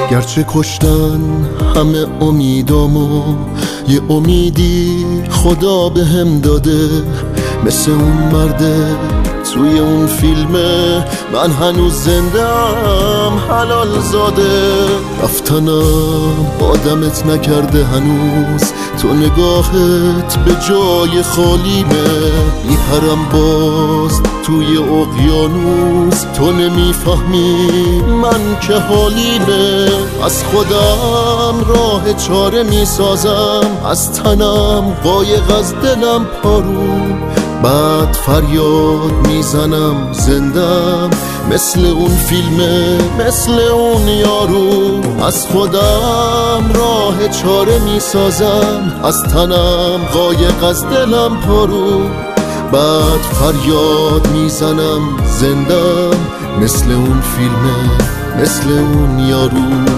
گرچه کشتن همه امیدامو، یه امیدی خدا به هم داده. مثل اون مرده توی اون فیلمه، من هنوز زنده‌ام حلال زاده. رفتنم آدمت نکرده هنوز، تو نگاهت به جای خالیمه. میپرم باز توی اقیانوس، تو نمیفهمی من که حالیمه. از خودم راه چاره میسازم، از تنم قایق از دلم پارو. بعد فریاد میزنم زندم، مثل اون فیلمه، مثل اون یارو. از خودم راه چاره میسازم، از تنم قایق از دلم پارو. بعد فریاد میزنم زندم، مثل اون فیلمه، مثل اون یارو.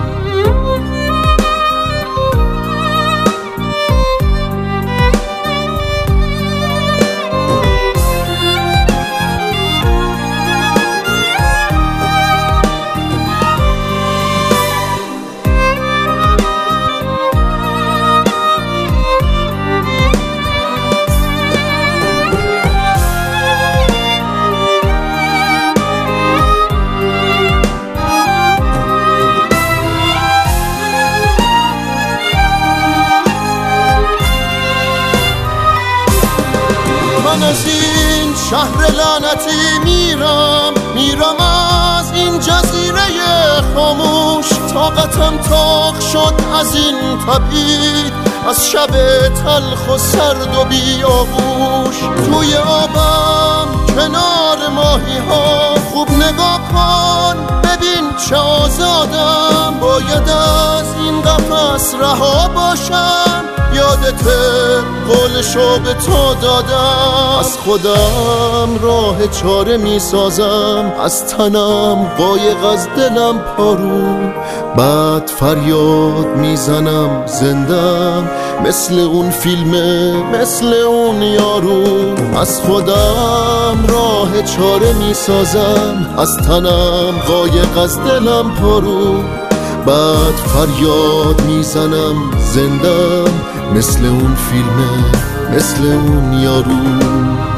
من از این شهر لعنتی میرم از این جزیره خاموش. طاقتم تاق شد از این تپید، از شب تلخ و سرد و بیاغوش. توی آبم کنار ماهی ها، خوب نگاه کن ببین چه آزادم. باید از این قفس رها باشم، یادته قولشو به تو دادم. از خودم راه چاره میسازم، از تنم قایق از دلم پارو. بعد فریاد میزنم زندم، مثل اون فیلمه، مثل اون یارو. از خودم راه چاره میسازم، از تنم قایق از دلم پارو. بعد فریاد میزنم زندم، مثل اون فیلمه، مثل اون یارو.